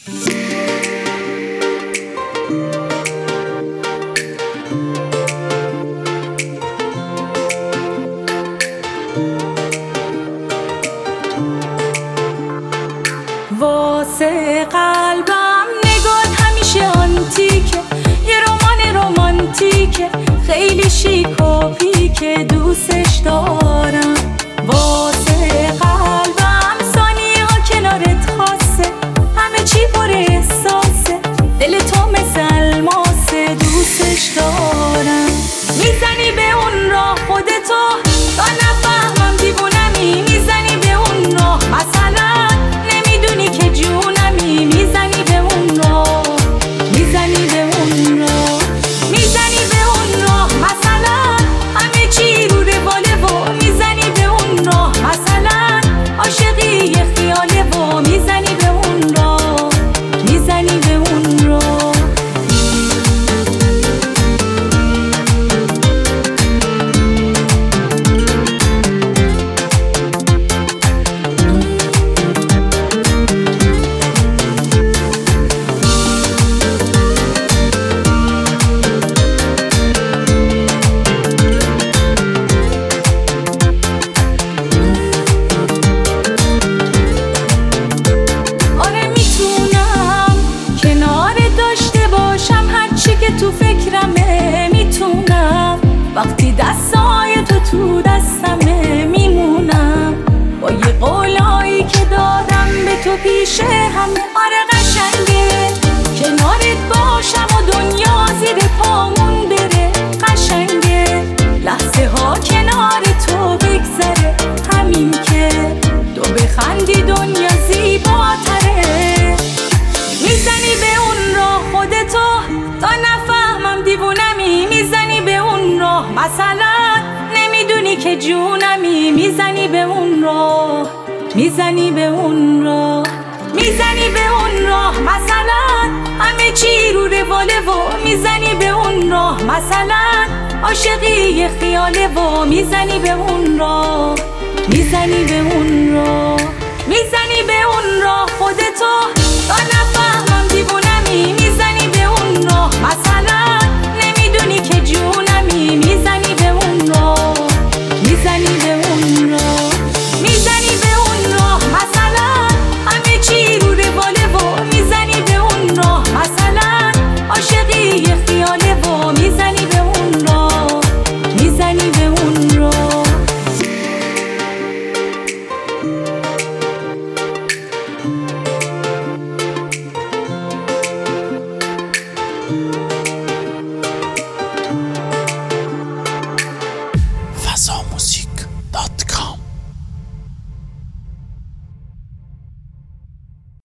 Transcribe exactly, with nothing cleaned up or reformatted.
واسه قلبم نگات همیشه آنتیکه، یه رمان رومانتیکه، خیلی شیک و پیکه، دوستش دارم. واسه قلبم ثانیه ها کنارت خاصه، همه چی پر احساسه، دل تو مثل الماسه، دوستش دارم. میزنی به اون راه خودتو تا نفهمم دیوونمی، میزنی به اون راه مثلا نمیدونی که جونمی، میزنی به اون راه، میزنی به اون راه، میزنی به اون راه مثلا همه چی رو رواله و میزنی به اون راه مثلا عاشقی یه خیاله و میزنی به اون راه، میزنی به اون راه. تو فکرمه میتونم وقتی دستای تو تو دستمه میمونم، با یه قولایی که دادم به تو پیش همه. آره قشنگه کنارت باشم و دنیا زیر پامون بره، قشنگه لحظه ها کنار تو بگذره، همین که تو بخندی دنیا زیباتره. میزنی به اون راه خودتو تا نفهمم دیوونمی، میزنی به اون راه مثلا نمیدونی که جونمی، میزنی به اون راه، میزنی به اون راه، میزنی به اون راه مثلا همه چی رو رواله و میزنی به اون راه مثلا عاشقی یه خیاله و میزنی به اون راه، میزنی به اون راه، میزنی به اون راه خودتو تا